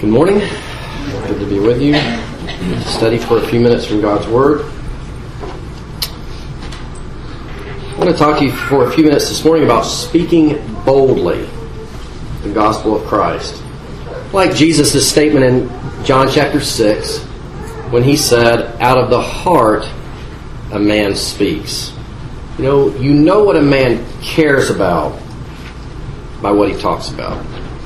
Good morning. Good to be with you. To study for a few minutes from God's Word. I want to talk to you for a few minutes this morning about speaking boldly the gospel of Christ. Like Jesus' statement in John chapter 6, when he said, "Out of the heart a man speaks." You know what a man cares about by what he talks about.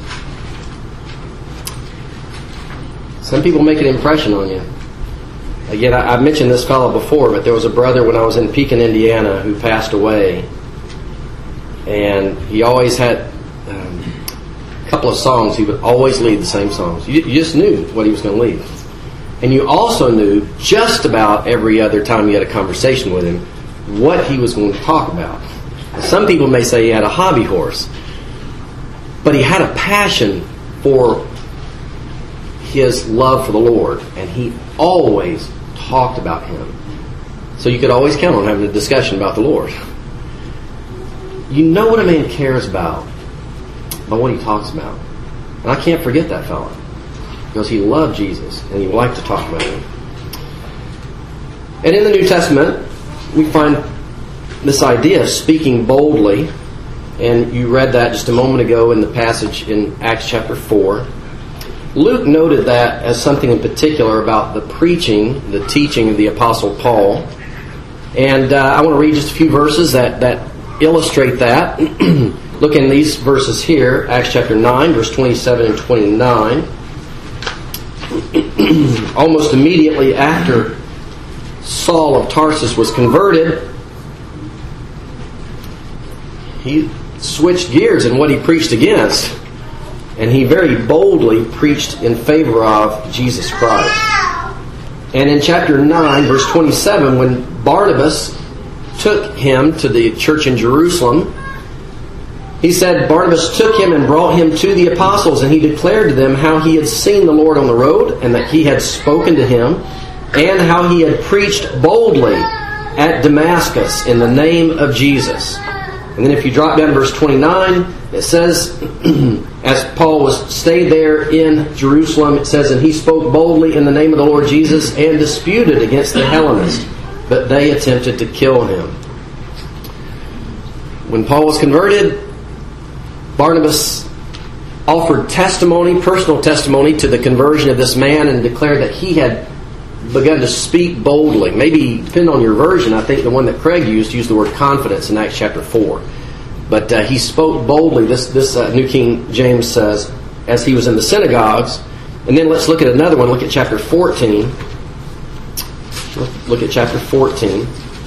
Some people make an impression on you. Again, I've mentioned this fellow before, but there was a brother when I was in Pekin, Indiana, who passed away. And he always had a couple of songs. He would always lead the same songs. You just knew what he was going to lead. And you also knew just about every other time you had a conversation with him what he was going to talk about. Some people may say he had a hobby horse, but he had a passion for his love for the Lord, and he always talked about Him. So you could always count on having a discussion about the Lord. You know what a man cares about by what he talks about. And I can't forget that fellow, because he loved Jesus, and he liked to talk about Him. And in the New Testament, we find this idea of speaking boldly, and you read that just a moment ago in the passage in Acts chapter 4. Luke noted that as something in particular about the preaching, the teaching of the Apostle Paul. And I want to read just a few verses that illustrate that. Look in these verses here, Acts chapter 9, verse 27 and 29. Almost immediately after Saul of Tarsus was converted, he switched gears in what he preached against. And he very boldly preached in favor of Jesus Christ. And in chapter 9, verse 27, when Barnabas took him to the church in Jerusalem, he said, Barnabas took him and brought him to the apostles, and he declared to them how he had seen the Lord on the road, and that he had spoken to him, and how he had preached boldly at Damascus in the name of Jesus. And then if you drop down to verse 29, it says, as Paul stayed there in Jerusalem, it says, and he spoke boldly in the name of the Lord Jesus and disputed against the Hellenists, but they attempted to kill him. When Paul was converted, Barnabas offered testimony, personal testimony, to the conversion of this man and declared that he had begun to speak boldly. Maybe, depending on your version, I think the one that Craig used the word confidence in Acts chapter 4. But he spoke boldly, this New King James says, as he was in the synagogues. And then let's look at another one. Look at chapter 14. Look at chapter 14.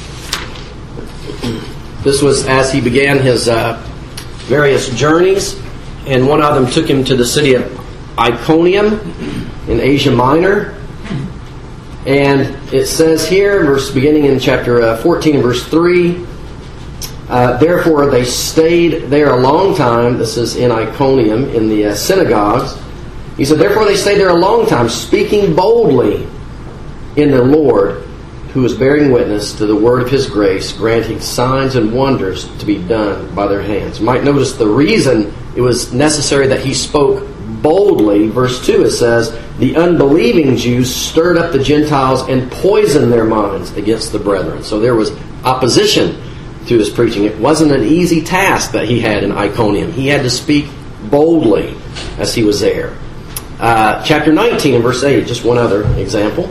This was as he began his various journeys. And one of them took him to the city of Iconium in Asia Minor. And it says here, beginning in chapter 14 and verse 3, therefore they stayed there a long time. This is in Iconium, in the synagogues. He said, therefore they stayed there a long time, speaking boldly in the Lord, who was bearing witness to the word of His grace, granting signs and wonders to be done by their hands. You might notice the reason it was necessary that he spoke boldly. Verse 2, it says, the unbelieving Jews stirred up the Gentiles and poisoned their minds against the brethren. So there was opposition to his preaching. It wasn't an easy task that he had in Iconium. He had to speak boldly as he was there. Chapter 19 and verse 8, just one other example.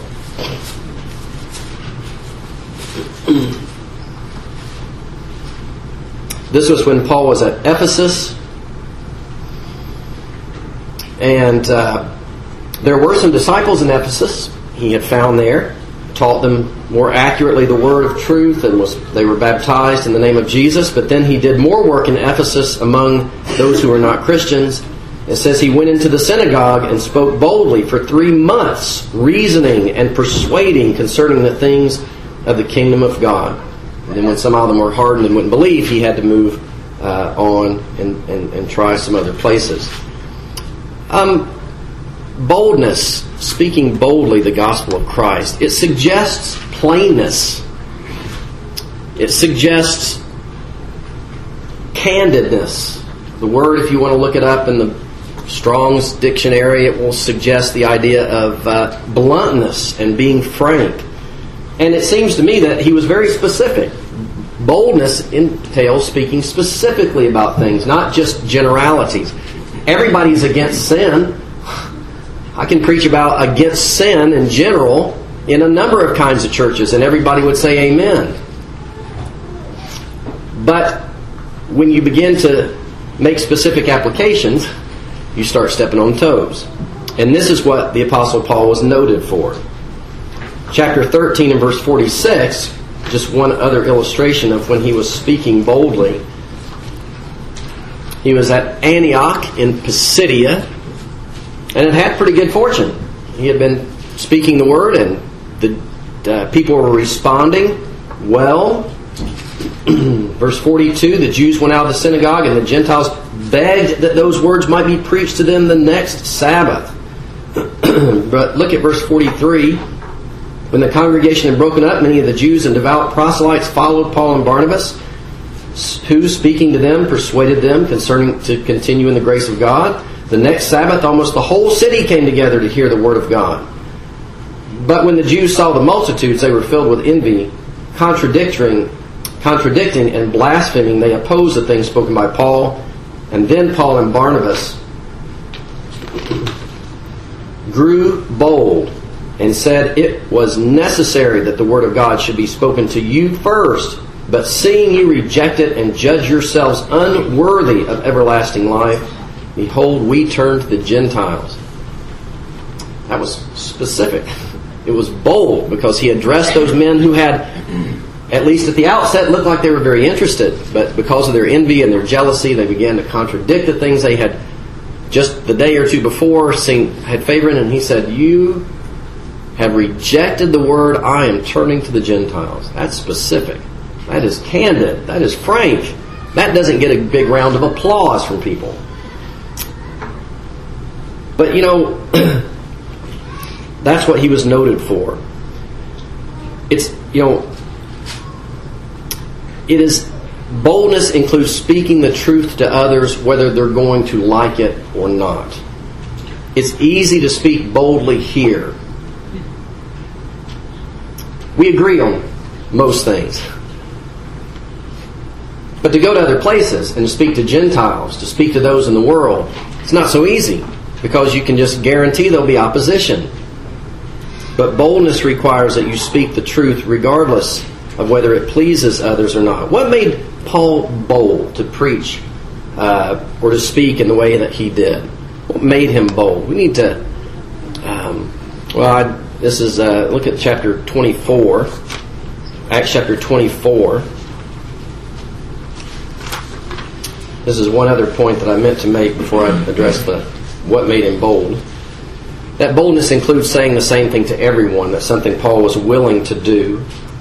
This was when Paul was at Ephesus. And there were some disciples in Ephesus he had found there, taught them more accurately the word of truth, and they were baptized in the name of Jesus. But then he did more work in Ephesus among those who were not Christians. It says he went into the synagogue and spoke boldly for 3 months, reasoning and persuading concerning the things of the kingdom of God. And then when some of them were hardened and wouldn't believe, he had to move on and try some other places. Boldness, speaking boldly the gospel of Christ, it suggests plainness. It suggests candidness. The word, if you want to look it up in the Strong's dictionary, it will suggest the idea of bluntness and being frank. And it seems to me that he was very specific. Boldness entails speaking specifically about things, not just generalities. Everybody's against sin. I can preach about against sin in general in a number of kinds of churches, and everybody would say amen. But when you begin to make specific applications, you start stepping on toes. And this is what the Apostle Paul was noted for. Chapter 13 and verse 46, just one other illustration of when he was speaking boldly. He was at Antioch in Pisidia, and it had pretty good fortune. He had been speaking the word, and the people were responding well. Verse 42, the Jews went out of the synagogue, and the Gentiles begged that those words might be preached to them the next Sabbath. But look at verse 43. When the congregation had broken up, many of the Jews and devout proselytes followed Paul and Barnabas, who, speaking to them, persuaded them concerning to continue in the grace of God. The next Sabbath, almost the whole city came together to hear the word of God. But when the Jews saw the multitudes, they were filled with envy, contradicting and blaspheming. They opposed the things spoken by Paul. And then Paul and Barnabas grew bold and said it was necessary that the word of God should be spoken to you first. But seeing you reject it and judge yourselves unworthy of everlasting life, behold, we turn to the Gentiles. That was specific. It was bold because he addressed those men who had, at least at the outset, looked like they were very interested. But because of their envy and their jealousy, they began to contradict the things they had just the day or two before had favored. And he said, you have rejected the word, I am turning to the Gentiles. That's specific. That is candid. That is frank. That doesn't get a big round of applause from people. But that's what he was noted for. Boldness includes speaking the truth to others, whether they're going to like it or not. It's easy to speak boldly here. We agree on most things. But to go to other places and to speak to Gentiles, to speak to those in the world, it's not so easy, because you can just guarantee there'll be opposition. But boldness requires that you speak the truth regardless of whether it pleases others or not. What made Paul bold to preach or to speak in the way that he did? What made him bold? We need to... look at chapter 24. Acts chapter 24. This is one other point that I meant to make before I address what made him bold. That boldness includes saying the same thing to everyone. That's something Paul was willing to do.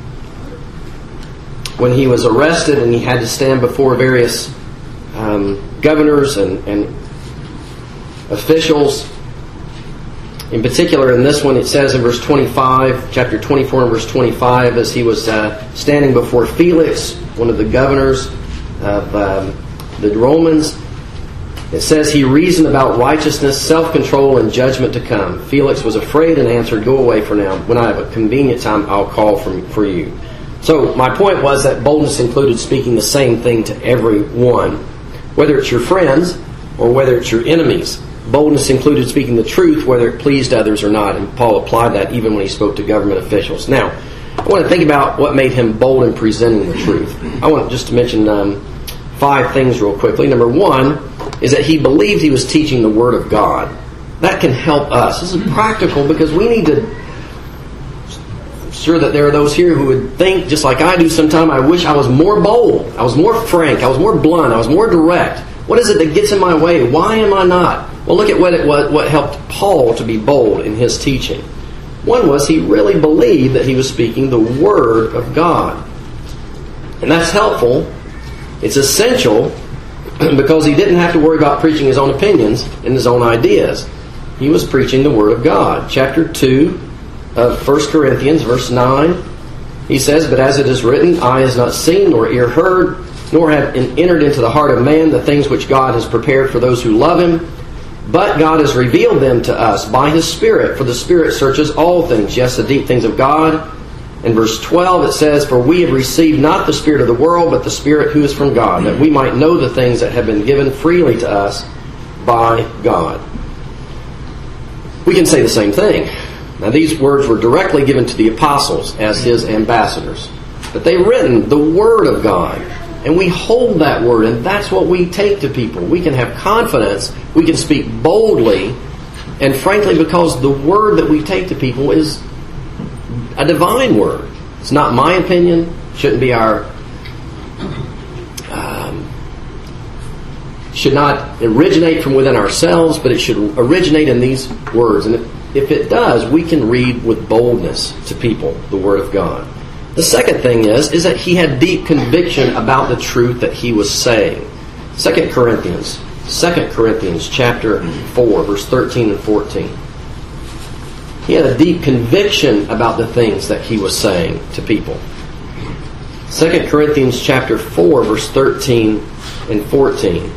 When he was arrested and he had to stand before various governors and officials, in particular in this one it says in verse 25, chapter 24 and verse 25, as he was standing before Felix, one of the governors of the Romans, it says he reasoned about righteousness, self-control, and judgment to come. Felix was afraid and answered, go away for now. When I have a convenient time, I'll call for you. So my point was that boldness included speaking the same thing to everyone, whether it's your friends or whether it's your enemies. Boldness included speaking the truth, whether it pleased others or not. And Paul applied that even when he spoke to government officials. Now, I want to think about what made him bold in presenting the truth. I want just to mention 5 things real quickly. Number 1 is that he believed he was teaching the Word of God. That can help us. This is practical because we need to... I'm sure that there are those here who would think, just like I do sometimes, I wish I was more bold, I was more frank, I was more blunt, I was more direct. What is it that gets in my way? Why am I not? Well, look at what helped Paul to be bold in his teaching. One was he really believed that he was speaking the Word of God. And that's helpful. It's essential because he didn't have to worry about preaching his own opinions and his own ideas. He was preaching the Word of God. Chapter 2 of 1 Corinthians, verse 9, he says, but as it is written, eye has not seen, nor ear heard, nor have entered into the heart of man the things which God has prepared for those who love Him. But God has revealed them to us by His Spirit, for the Spirit searches all things, yes, the deep things of God. In verse 12 it says, For we have received not the spirit of the world, but the Spirit who is from God, that we might know the things that have been given freely to us by God. We can say the same thing. Now these words were directly given to the apostles as His ambassadors. But they've written the Word of God. And we hold that Word, and that's what we take to people. We can have confidence, we can speak boldly, and frankly, because the Word that we take to people is a divine Word. It's not my opinion, shouldn't be our... should not originate from within ourselves, but it should originate in these words. And if it does, we can read with boldness to people the Word of God. The second thing is that he had deep conviction about the truth that he was saying. 2 Corinthians chapter 4, verse 13 and 14. He had a deep conviction about the things that he was saying to people. 2 Corinthians chapter 4, verse 13 and 14.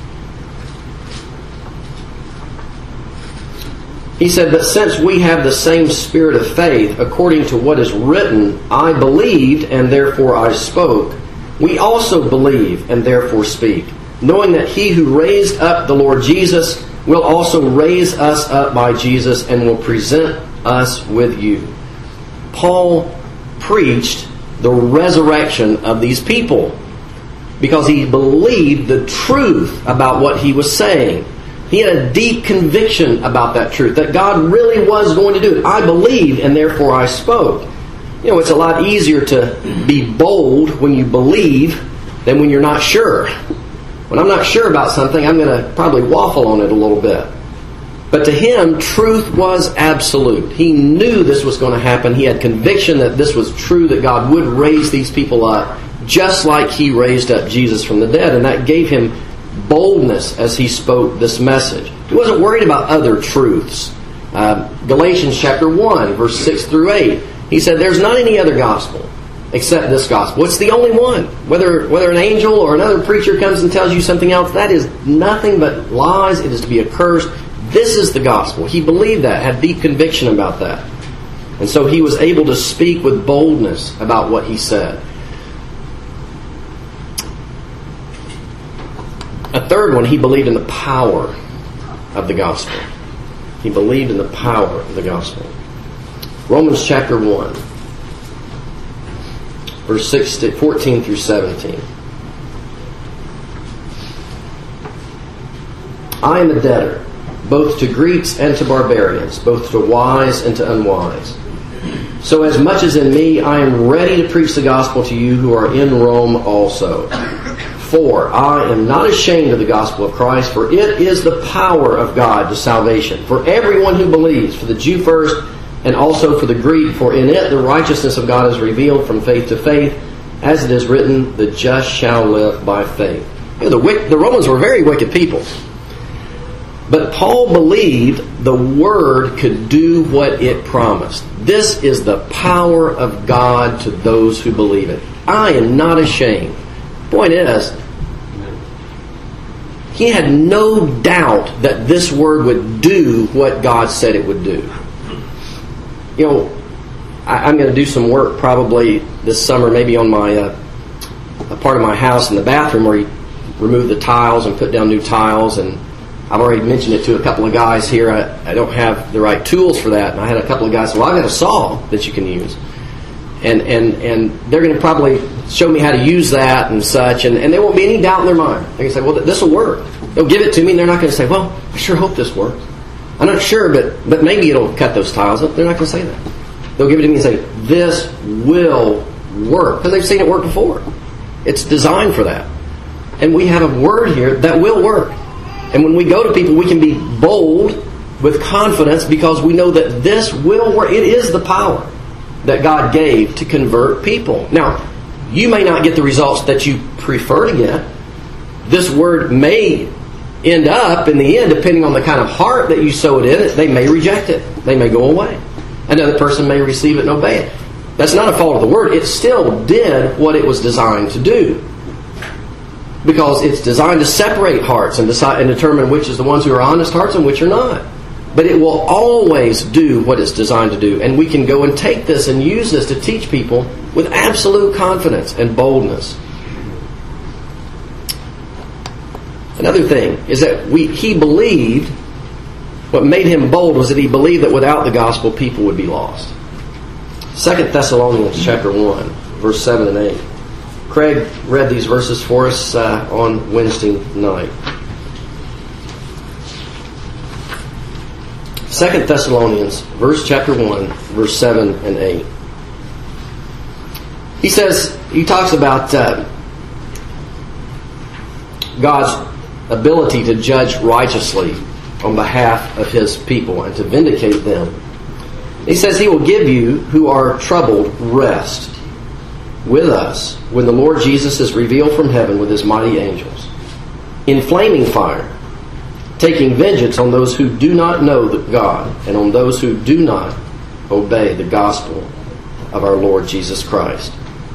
He said that since we have the same spirit of faith, according to what is written, I believed and therefore I spoke, we also believe and therefore speak, knowing that He who raised up the Lord Jesus will also raise us up by Jesus and will present us with you. Paul preached the resurrection of these people because he believed the truth about what he was saying. He had a deep conviction about that truth, that God really was going to do it. I believed, and therefore I spoke. You know, it's a lot easier to be bold when you believe than when you're not sure. When I'm not sure about something, I'm going to probably waffle on it a little bit. But to him, truth was absolute. He knew this was going to happen. He had conviction that this was true, that God would raise these people up, just like He raised up Jesus from the dead. And that gave him boldness as he spoke this message. He wasn't worried about other truths. Galatians chapter 1, verse 6 through 8. He said, there's not any other gospel except this gospel. It's the only one. Whether an angel or another preacher comes and tells you something else, that is nothing but lies. It is to be accursed. This is the gospel. He believed that, had deep conviction about that. And so he was able to speak with boldness about what he said. A third one, he believed in the power of the gospel. He believed in the power of the gospel. Romans chapter 1, verse 14 through 17. I am a debtor, both to Greeks and to barbarians, both to wise and to unwise. So as much as in me, I am ready to preach the gospel to you who are in Rome also. For I am not ashamed of the gospel of Christ, for it is the power of God to salvation, for everyone who believes, for the Jew first, and also for the Greek, for in it the righteousness of God is revealed from faith to faith, as it is written, the just shall live by faith. You know, the Romans were very wicked people. But Paul believed the Word could do what it promised. This is the power of God to those who believe it. I am not ashamed. Point is, he had no doubt that this Word would do what God said it would do. You know, I'm going to do some work probably this summer, maybe on my a part of my house in the bathroom where you remove the tiles and put down new tiles. And I've already mentioned it to a couple of guys here. I don't have the right tools for that. And I had a couple of guys say, well, I've got a saw that you can use. And they're going to probably show me how to use that and such, and there won't be any doubt in their mind. They're going to say, well, this will work. They'll give it to me, and they're not going to say, well, I sure hope this works. I'm not sure, but maybe it'll cut those tiles up. They're not going to say that. They'll give it to me and say, this will work, because they've seen it work before. It's designed for that. And we have a word here that will work. And when we go to people, we can be bold with confidence because we know that this will work. It is the power that God gave to convert people. Now, you may not get the results that you prefer to get. This word may end up in the end, depending on the kind of heart that you sow it in, they may reject it. They may go away. Another person may receive it and obey it. That's not a fault of the word. It still did what it was designed to do. because it's designed to separate hearts and decide and determine which is the ones who are honest hearts and which are not. But it will always do what it's designed to do. And we can go and take this and use this to teach people with absolute confidence and boldness. Another thing is that he believed, what made him bold was that he believed that without the gospel people would be lost. 2 Thessalonians chapter 1, verse 7 and 8. Craig read these verses for us on Wednesday night. 2 Thessalonians, chapter 1, verse 7 and 8. He talks about God's ability to judge righteously on behalf of His people and to vindicate them. He says He will give you who are troubled rest with us when the Lord Jesus is revealed from heaven with His mighty angels in flaming fire, taking vengeance on those who do not know God and on those who do not obey the gospel of our Lord Jesus Christ.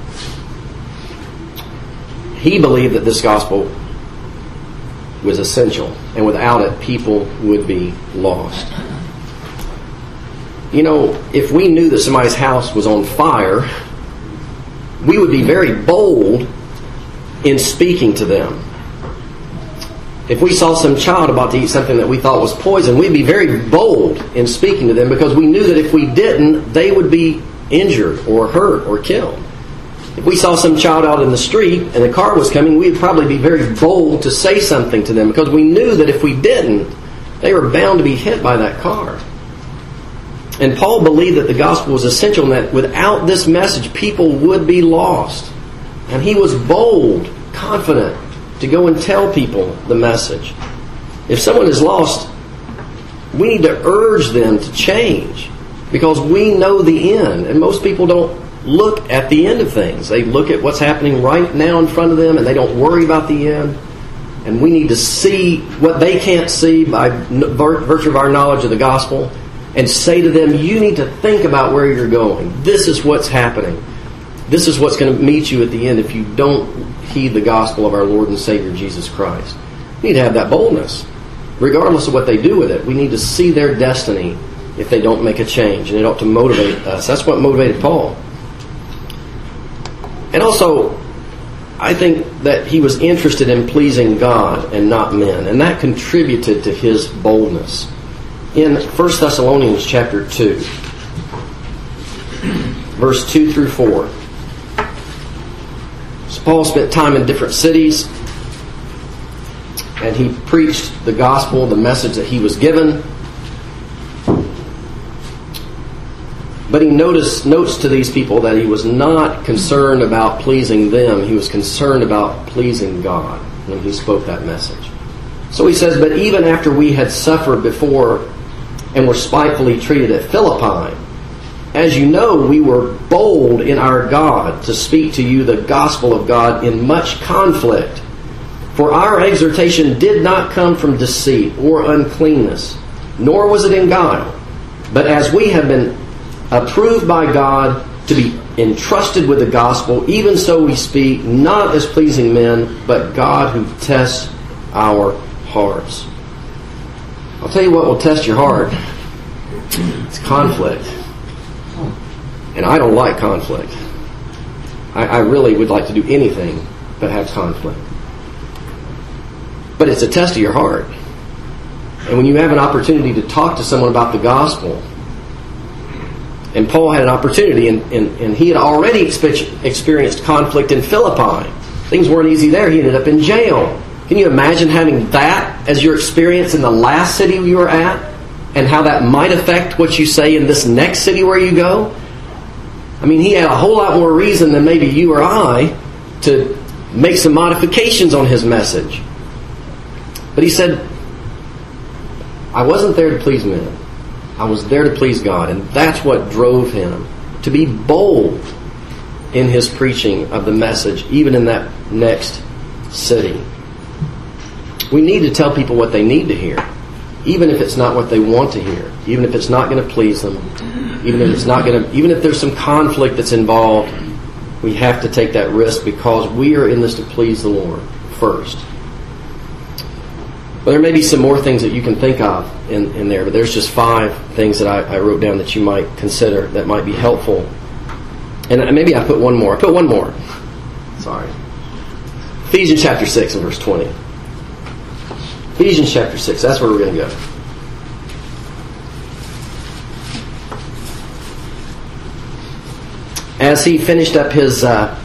He believed that this gospel was essential, and without it, people would be lost. You know, if we knew that somebody's house was on fire, we would be very bold in speaking to them. If we saw some child about to eat something that we thought was poison, we'd be very bold in speaking to them because we knew that if we didn't, they would be injured or hurt or killed. If we saw some child out in the street and the car was coming, we'd probably be very bold to say something to them because we knew that if we didn't, they were bound to be hit by that car. And Paul believed that the gospel was essential and that without this message, people would be lost. And he was bold, confident to go and tell people the message. If someone is lost, we need to urge them to change because we know the end. And most people don't look at the end of things. They look at what's happening right now in front of them and they don't worry about the end. And we need to see what they can't see by virtue of our knowledge of the gospel and say to them, you need to think about where you're going. This is what's happening. This is what's going to meet you at the end if you don't heed the gospel of our Lord and Savior Jesus Christ. We need to have that boldness. Regardless of what they do with it, we need to see their destiny if they don't make a change. And it ought to motivate us. That's what motivated Paul. And also, I think that he was interested in pleasing God and not men. And that contributed to his boldness. In 1 Thessalonians chapter 2, verse 2 through 4. So Paul spent time in different cities, and he preached the gospel, the message that he was given. But he notes to these people that he was not concerned about pleasing them. He was concerned about pleasing God when he spoke that message. So he says, but even after we had suffered before and were spitefully treated at Philippi, as you know, we were bold in our God to speak to you the gospel of God in much conflict. For our exhortation did not come from deceit or uncleanness, nor was it in guile. But as we have been approved by God to be entrusted with the gospel, even so we speak, not as pleasing men, but God who tests our hearts. I'll tell you what will test your heart. It's conflict. And I don't like conflict. I really would like to do anything but have conflict. But it's a test of your heart. And when you have an opportunity to talk to someone about the gospel, and Paul had an opportunity, and he had already experienced conflict in Philippi. Things weren't easy there. He ended up in jail. Can you imagine having that as your experience in the last city you were at, and how that might affect what you say in this next city where you go? I mean, he had a whole lot more reason than maybe you or I to make some modifications on his message. But he said, I wasn't there to please men. I was there to please God. And that's what drove him to be bold in his preaching of the message, even in that next city. We need to tell people what they need to hear, even if it's not what they want to hear, even if it's not going to please them, even if there's some conflict that's involved. We have to take that risk because we are in this to please the Lord first. Well, there may be some more things that you can think of in there, but there's just 5 things that I wrote down that you might consider that might be helpful. And maybe I put one more. I put one more. Sorry. Ephesians chapter 6 and verse 20. Ephesians chapter 6. That's where we're going to go. As he finished up his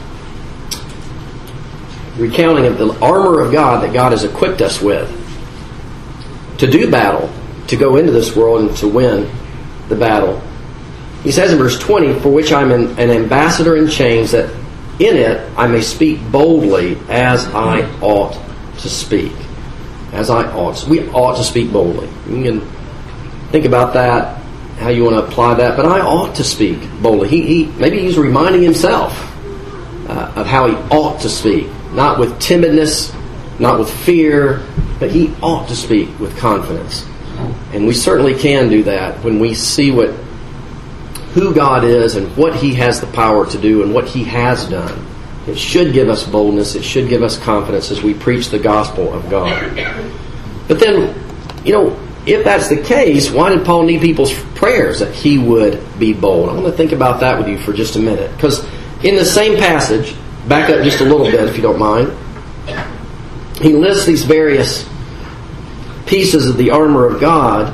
recounting of the armor of God that God has equipped us with to do battle, to go into this world and to win the battle, he says in verse 20, "For which I'm an ambassador in chains, that in it I may speak boldly as I ought to speak." As I ought. We ought to speak boldly. You can think about that, how you want to apply that. But I ought to speak boldly. Maybe he's reminding himself of how he ought to speak. Not with timidness, not with fear, but he ought to speak with confidence. And we certainly can do that when we see who God is and what he has the power to do and what he has done. It should give us boldness. It should give us confidence as we preach the gospel of God. But then, if that's the case, why did Paul need people's prayers that he would be bold? I want to think about that with you for just a minute. Because in the same passage, back up just a little bit if you don't mind, he lists these various pieces of the armor of God.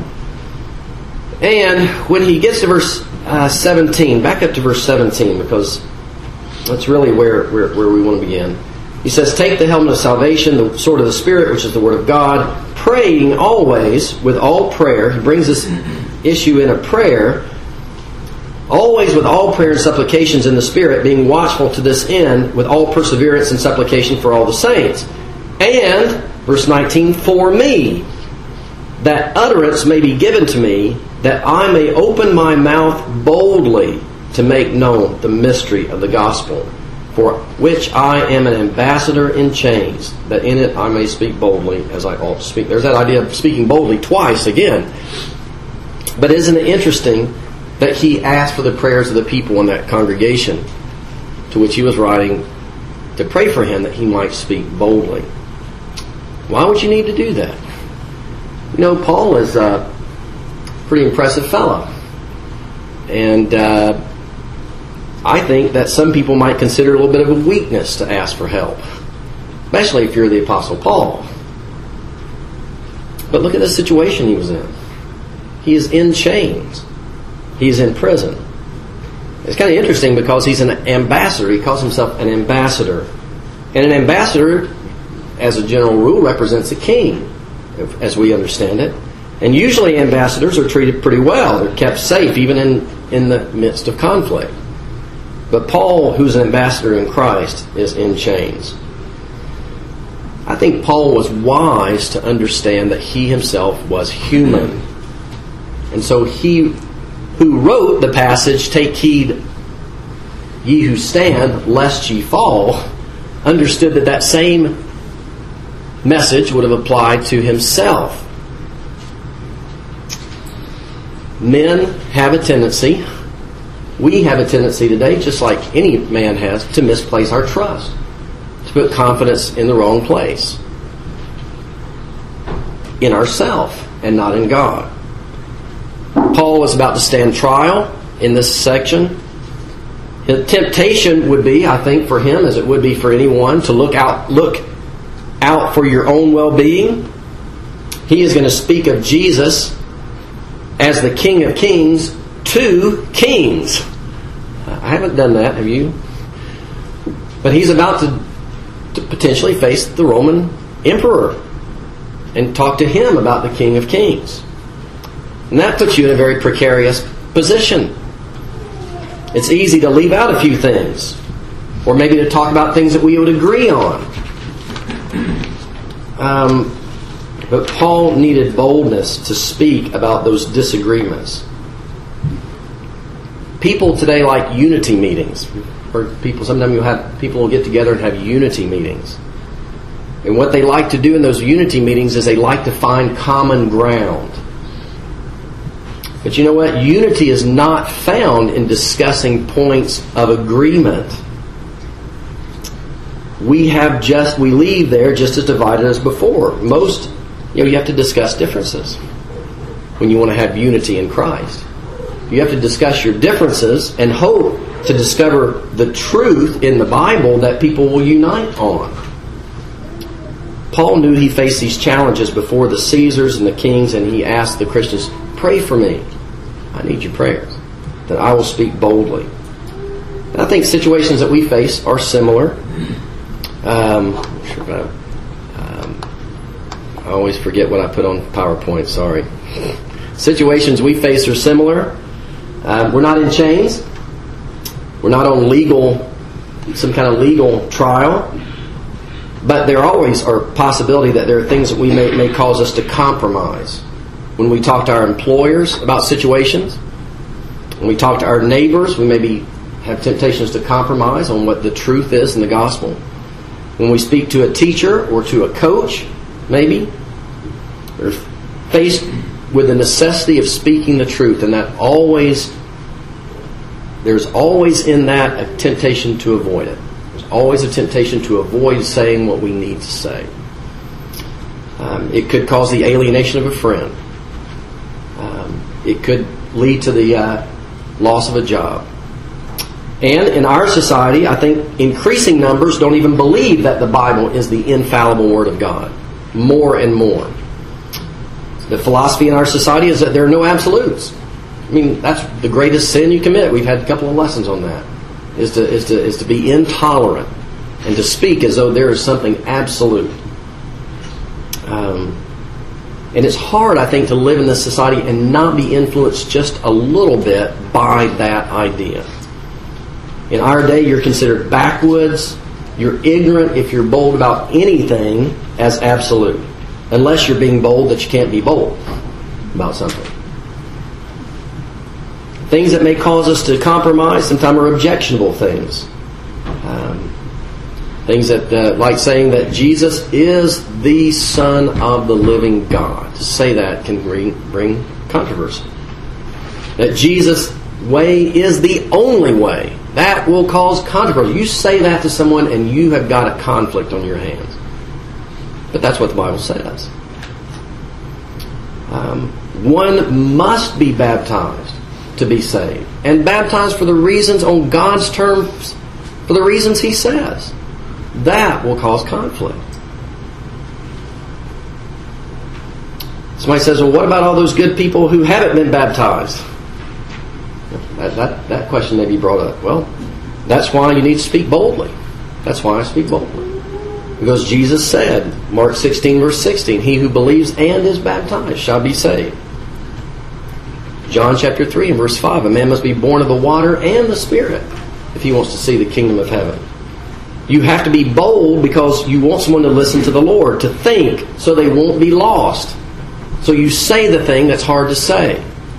And when he gets to verse 17, back up to verse 17, because that's really where we want to begin. He says, "Take the helmet of salvation, the sword of the Spirit, which is the word of God, praying always with all prayer." He brings this issue in a prayer. "Always with all prayer and supplications in the Spirit, being watchful to this end, with all perseverance and supplication for all the saints. And," verse 19, "for me, that utterance may be given to me, that I may open my mouth boldly to make known the mystery of the gospel, for which I am an ambassador in chains, that in it I may speak boldly as I ought to speak." There's that idea of speaking boldly twice again. But isn't it interesting that he asked for the prayers of the people in that congregation to which he was writing to pray for him that he might speak boldly? Why would you need to do that? Paul is a pretty impressive fellow. And I think that some people might consider it a little bit of a weakness to ask for help, especially if you're the Apostle Paul. But look at the situation he was in. He is in chains. He's in prison. It's kind of interesting because he's an ambassador. He calls himself an ambassador. And an ambassador, as a general rule, represents a king, as we understand it. And usually ambassadors are treated pretty well. They're kept safe even in the midst of conflict. But Paul, who's an ambassador in Christ, is in chains. I think Paul was wise to understand that he himself was human. And so he who wrote the passage, "Take heed, ye who stand, lest ye fall," understood that same message would have applied to himself. Men have a tendency, we have a tendency today, just like any man has, to misplace our trust, to put confidence in the wrong place, in ourselves and not in God. Paul was about to stand trial in this section. The temptation would be, I think, for him, as it would be for anyone, to look out for your own well-being. He is going to speak of Jesus as the King of Kings to kings. I haven't done that, have you? But he's about to potentially face the Roman emperor and talk to him about the King of Kings. And that puts you in a very precarious position. It's easy to leave out a few things, or maybe to talk about things that we would agree on. But Paul needed boldness to speak about those disagreements. People today like unity meetings. Sometimes people will get together and have unity meetings. And what they like to do in those unity meetings is they like to find common ground. But you know what? Unity is not found in discussing points of agreement. we leave there just as divided as before. Most, you have to discuss differences when you want to have unity in Christ. You have to discuss your differences and hope to discover the truth in the Bible that people will unite on. Paul knew he faced these challenges before the Caesars and the kings, and he asked the Christians, pray for me. I need your prayers, that I will speak boldly. And I think situations that we face are similar. I always forget what I put on PowerPoint, sorry. Situations we face are similar. We're not in chains. We're not on some kind of legal trial. But there always are possibility that there are things that may cause us to compromise. When we talk to our employers about situations, when we talk to our neighbors, we maybe have temptations to compromise on what the truth is in the gospel. When we speak to a teacher or to a coach, maybe, we're faced with the necessity of speaking the truth, and there's always in that a temptation to avoid it. There's always a temptation to avoid saying what we need to say. It could cause the alienation of a friend. It could lead to the loss of a job. And in our society, I think increasing numbers don't even believe that the Bible is the infallible Word of God. More and more. The philosophy in our society is that there are no absolutes. I mean, that's the greatest sin you commit. We've had a couple of lessons on that. Is to be intolerant and to speak as though there is something absolute. And it's hard, I think, to live in this society and not be influenced just a little bit by that idea. In our day, you're considered backwoods. You're ignorant if you're bold about anything as absolute. Unless you're being bold that you can't be bold about something. Things that may cause us to compromise sometimes are objectionable things. Things that, like saying that Jesus is the Son of the living God. To say that can bring controversy. That Jesus' way is the only way. That will cause controversy. You say that to someone and you have got a conflict on your hands. But that's what the Bible says. One must be baptized to be saved. And baptized for the reasons on God's terms, for the reasons He says. That will cause conflict. Somebody says, well, what about all those good people who haven't been baptized? That question may be brought up. Well, that's why you need to speak boldly. That's why I speak boldly. Because Jesus said, Mark 16 verse 16, he who believes and is baptized shall be saved. John chapter 3 and verse 5, a man must be born of the water and the Spirit if he wants to see the kingdom of heaven. You have to be bold because you want someone to listen to the Lord, to think so they won't be lost. So you say the thing that's hard to say.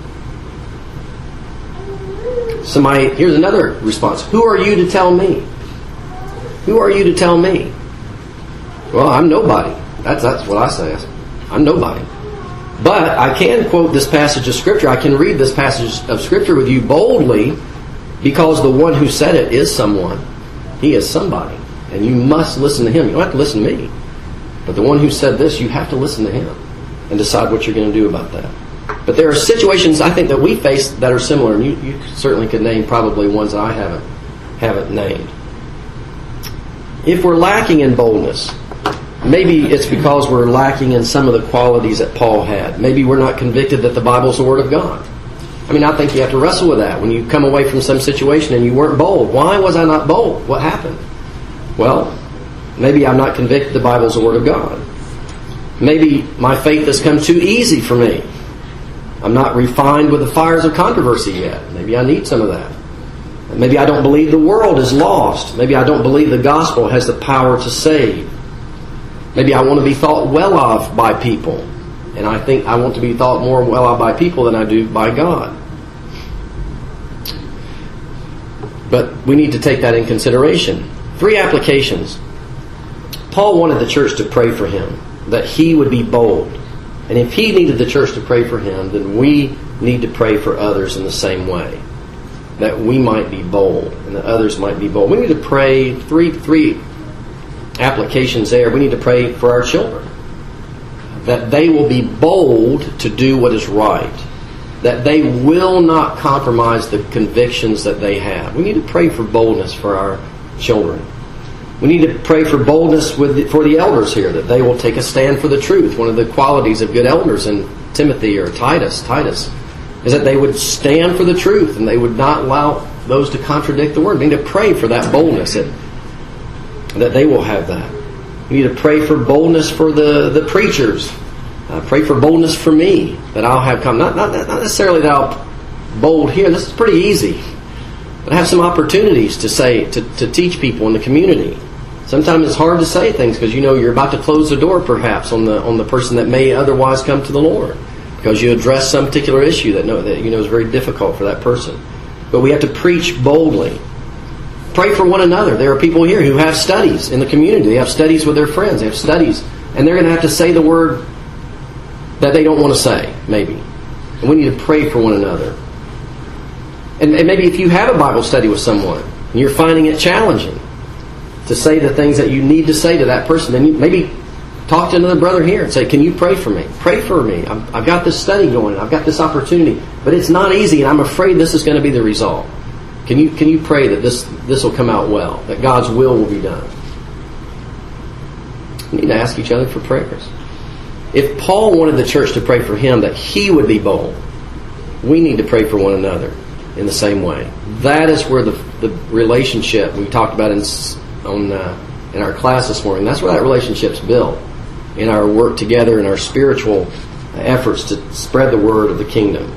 Here's another response. Who are you to tell me? Who are you to tell me? Well, I'm nobody. That's what I say. I'm nobody. But I can quote this passage of Scripture. I can read this passage of Scripture with you boldly because the one who said it is someone. He is somebody. And you must listen to him. You don't have to listen to me. But the one who said this, you have to listen to him and decide what you're going to do about that. But there are situations, I think, that we face that are similar. And you certainly could name probably ones that I haven't named. If we're lacking in boldness, maybe it's because we're lacking in some of the qualities that Paul had. Maybe we're not convicted that the Bible is the Word of God. I mean, I think you have to wrestle with that. When you come away from some situation and you weren't bold, why was I not bold? What happened? Well, maybe I'm not convicted the Bible is the Word of God. Maybe my faith has come too easy for me. I'm not refined with the fires of controversy yet. Maybe I need some of that. Maybe I don't believe the world is lost. Maybe I don't believe the gospel has the power to save. Maybe I want to be thought well of by people. And I think I want to be thought more well of by people than I do by God. But we need to take that in consideration. 3 applications. Paul wanted the church to pray for him, that he would be bold. And if he needed the church to pray for him, then we need to pray for others in the same way. That we might be bold and that others might be bold. We need to pray three applications there. We need to pray for our children, that they will be bold to do what is right, that they will not compromise the convictions that they have. We need to pray for boldness for our children. We need to pray for boldness for the elders here, that they will take a stand for the truth. One of the qualities of good elders in Timothy or Titus is that they would stand for the truth and they would not allow those to contradict the Word. We need to pray for that boldness, that they will have that. We need to pray for boldness for the preachers. Pray for boldness for me, that I'll have come. Not necessarily that I'll bold here. This is pretty easy. But have some opportunities to say, to teach people in the community. Sometimes it's hard to say things because you're about to close the door perhaps on the person that may otherwise come to the Lord, because you address some particular issue that is very difficult for that person. But we have to preach boldly. Pray for one another. There are people here who have studies in the community. They have studies with their friends. They have studies, and they're going to have to say the word that they don't want to say, maybe. And we need to pray for one another. And maybe if you have a Bible study with someone and you're finding it challenging to say the things that you need to say to that person, then you maybe talk to another brother here and say, can you pray for me? Pray for me. I've got this study going. I've got this opportunity. But it's not easy, and I'm afraid this is going to be the result. Can you pray that this will come out well, that God's will be done? We need to ask each other for prayers. If Paul wanted the church to pray for him that he would be bold, we need to pray for one another in the same way. That is where the relationship we talked about in our class this morning, that's where that relationship's built, in our work together, in our spiritual efforts to spread the word of the kingdom.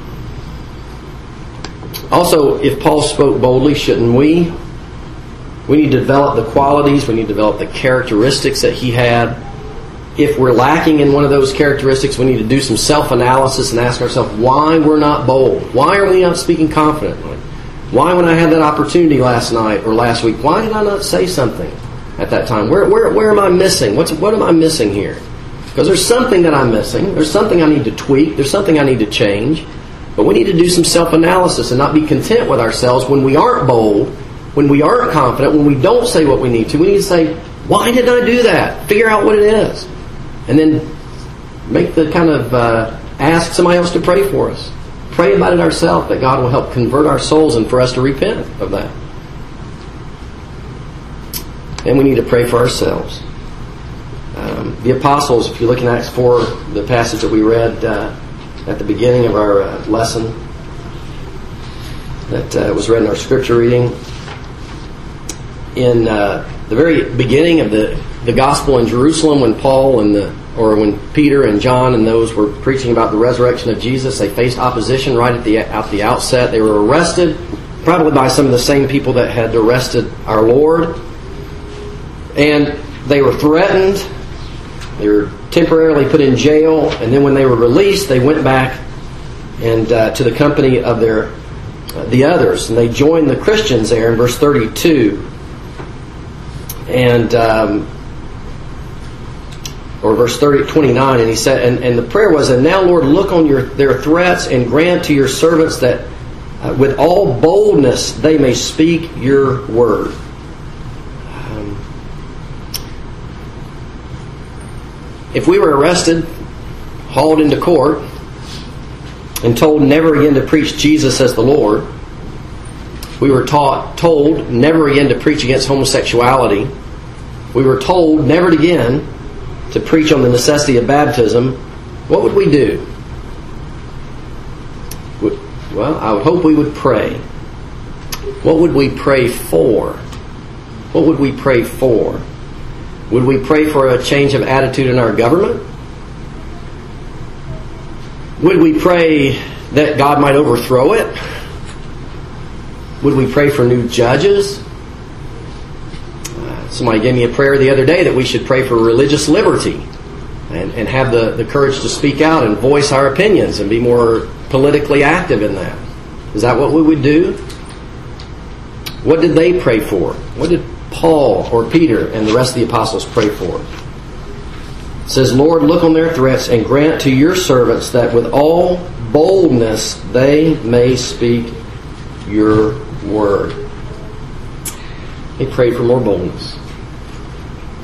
Also, if Paul spoke boldly, shouldn't we? We need to develop the qualities, we need to develop the characteristics that he had. If we're lacking in one of those characteristics, we need to do some self-analysis and ask ourselves why we're not bold. Why are we not speaking confidently? Why, when I had that opportunity last night or last week, why did I not say something at that time? Where am I missing? What am I missing here? Because there's something that I'm missing. There's something I need to tweak. There's something I need to change. But we need to do some self-analysis and not be content with ourselves when we aren't bold, when we aren't confident, when we don't say what we need to. We need to say, why did I do that? Figure out what it is. And then make the kind of ask somebody else to pray for us. Pray about it ourselves, that God will help convert our souls and for us to repent of that. And we need to pray for ourselves. The apostles, if you look in Acts 4, the passage that we read at the beginning of our lesson, that was read in our scripture reading, in the very beginning of the gospel in Jerusalem, when when Peter and John and those were preaching about the resurrection of Jesus, they faced opposition right at the outset. They were arrested, probably by some of the same people that had arrested our Lord, and they were threatened. They were temporarily put in jail, and then when they were released, they went back and to the company of the others, and they joined the Christians there in verse 32. And or verse 29, and he said, and the prayer was, and now, Lord, look on their threats and grant to your servants that with all boldness they may speak your word. If we were arrested, hauled into court, and told never again to preach Jesus as the Lord, we were told never again to preach against homosexuality, we were told never again to preach on the necessity of baptism, what would we do? Well, I would hope we would pray. What would we pray for? What would we pray for? Would we pray for a change of attitude in our government? Would we pray that God might overthrow it? Would we pray for new judges? Somebody gave me a prayer the other day that we should pray for religious liberty and have the courage to speak out and voice our opinions and be more politically active in that. Is that what we would do? What did they pray for? What did Paul or Peter and the rest of the apostles pray for? It says, Lord, look on their threats and grant to your servants that with all boldness they may speak your word. They prayed for more boldness.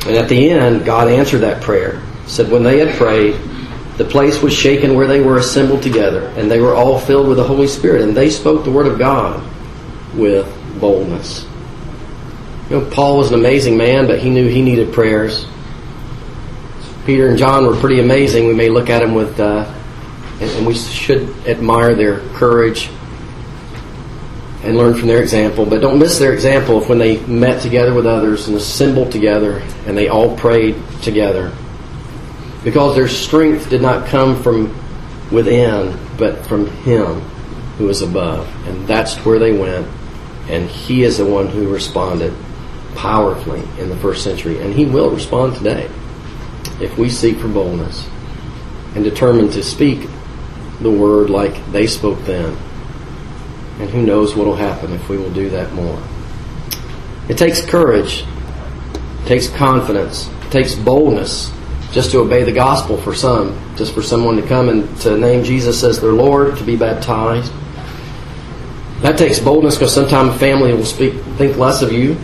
And at the end, God answered that prayer. Said when they had prayed, the place was shaken where they were assembled together, and they were all filled with the Holy Spirit, and they spoke the word of God with boldness. Paul was an amazing man, but he knew he needed prayers. Peter and John were pretty amazing. We may look at them with, and we should admire their courage and learn from their example. But don't miss their example of when they met together with others and assembled together, and they all prayed together. Because their strength did not come from within, but from Him who is above. And that's where they went. And He is the one who responded powerfully in the first century. And He will respond today if we seek for boldness and determined to speak the word like they spoke then. And who knows what will happen if we will do that more. It takes courage. It takes confidence. It takes boldness just to obey the gospel for some. Just for someone to come and to name Jesus as their Lord, to be baptized. That takes boldness because sometimes a family will think less of you.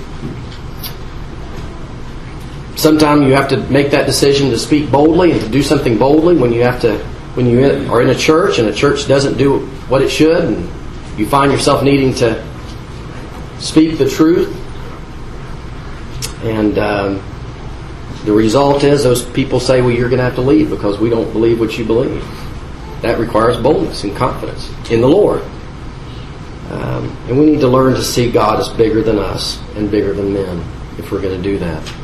Sometimes you have to make that decision to speak boldly and to do something boldly when you are in a church and a church doesn't do what it should, and you find yourself needing to speak the truth. And the result is those people say, well, you're going to have to leave because we don't believe what you believe. That requires boldness and confidence in the Lord. And we need to learn to see God as bigger than us and bigger than men if we're going to do that.